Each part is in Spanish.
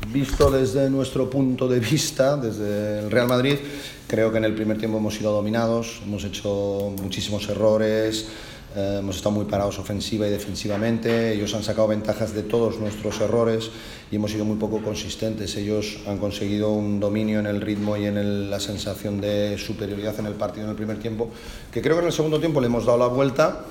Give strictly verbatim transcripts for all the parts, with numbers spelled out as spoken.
visto desde nuestro punto de vista, desde el Real Madrid, creo que en el primer tiempo hemos sido dominados, hemos hecho muchísimos errores, eh, hemos estado muy parados ofensiva y defensivamente, ellos han sacado ventajas de todos nuestros errores y hemos sido muy poco consistentes. Ellos han conseguido un dominio en el ritmo y en el, la sensación de superioridad en el partido en el primer tiempo, que creo que en el segundo tiempo le hemos dado la vuelta,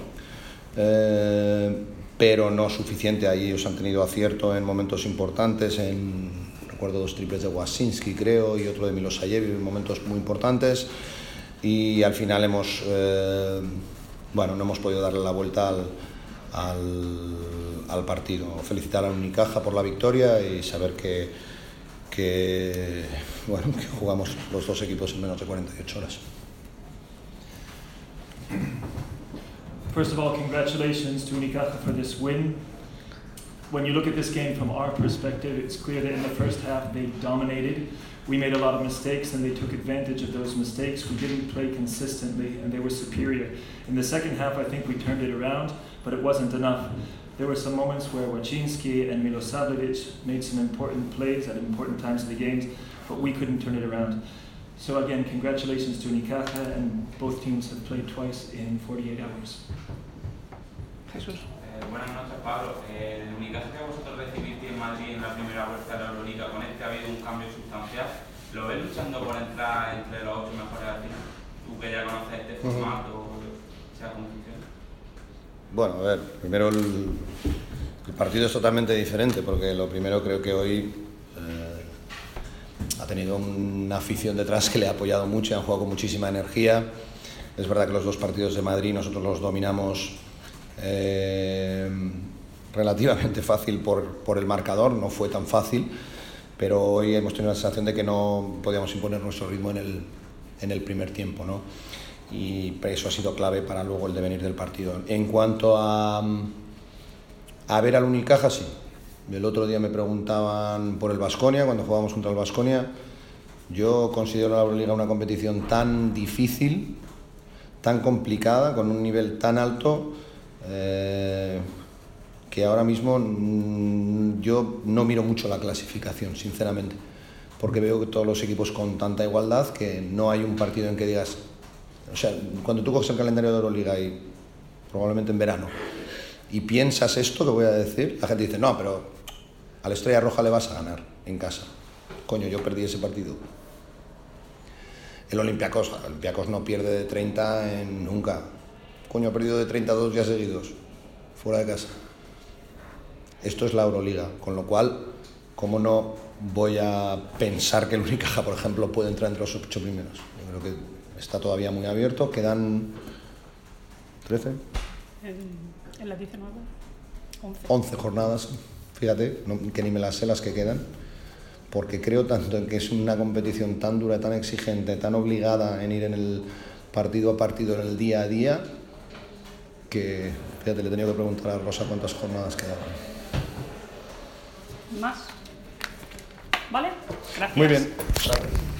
eh, pero no suficiente. Ahí ellos han tenido acierto en momentos importantes, en, recuerdo dos triples de Wasinski creo y otro de Milosayevic en momentos muy importantes, y al final hemos eh, bueno, no hemos podido darle la vuelta al, al, al partido. Felicitar a Unicaja por la victoria y saber que, que, bueno, que jugamos los dos equipos en menos de cuarenta y ocho horas. First of all, congratulations to Unicaja for this win. When you look at this game from our perspective, it's clear that in the first half they dominated. We made a lot of mistakes and they took advantage of those mistakes. We didn't play consistently and they were superior. In the second half, I think we turned it around, but it wasn't enough. There were some moments where Wacinski and Milosavljevic made some important plays at important times of the games, but we couldn't turn it around. So again, congratulations to Unicaja, and both teams have played twice in forty-eight hours. Jesús. Eh, buenas noches, Pablo. Eh, el Unicaja que vosotros recibisteis en Madrid en la primera vuelta de la Euroliga, con este ha habido un cambio sustancial. ¿Lo ves luchando por entrar entre los ocho mejores al final? Tú que ya conoces este formato, uh-huh. ¿Sabes cómo funciona? Bueno, a ver, primero el, el partido es totalmente diferente, porque lo primero creo que hoy eh, ha tenido una afición detrás que le ha apoyado mucho y han jugado con muchísima energía. Es verdad que los dos partidos de Madrid nosotros los dominamos Eh, relativamente fácil por, por el marcador, no fue tan fácil, pero hoy hemos tenido la sensación de que no podíamos imponer nuestro ritmo en el, en el primer tiempo, ¿no? Y eso ha sido clave para luego el devenir del partido. En cuanto a, a ver al Unicaja, sí. El otro día me preguntaban por el Baskonia, cuando jugábamos contra el Baskonia. Yo considero la Euroliga una competición tan difícil, tan complicada, con un nivel tan alto, Eh, que ahora mismo mm, yo no miro mucho la clasificación, sinceramente, porque veo que todos los equipos con tanta igualdad que no hay un partido en que digas, o sea, cuando tú coges el calendario de Euroliga y probablemente en verano y piensas esto que voy a decir, la gente dice, no, pero a la Estrella Roja le vas a ganar en casa. Coño, yo perdí ese partido. El Olympiacos, el Olympiacos no pierde de treinta en nunca. Coño, ha perdido de treinta y dos días seguidos, fuera de casa. Esto es la Euroliga, con lo cual, ¿cómo no voy a pensar que el Unicaja, por ejemplo, puede entrar entre los ocho primeros? Yo creo que está todavía muy abierto, quedan trece. En, en las diecinueve, once. once jornadas, fíjate, no, que ni me las sé las que quedan, porque creo tanto en que es una competición tan dura, tan exigente, tan obligada en ir en el partido a partido, en el día a día, que, fíjate, le he tenido que preguntar a Rosa cuántas jornadas quedaban. ¿Más? ¿Vale? Gracias. Muy bien. Gracias.